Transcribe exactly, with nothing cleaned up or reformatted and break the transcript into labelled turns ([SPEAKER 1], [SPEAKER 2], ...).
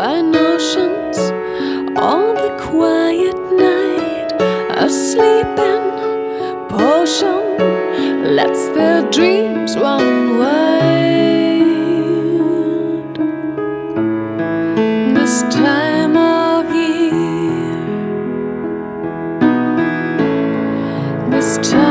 [SPEAKER 1] by notions on the quiet night. A sleeping potion lets their dreams run wild. This time of year, this time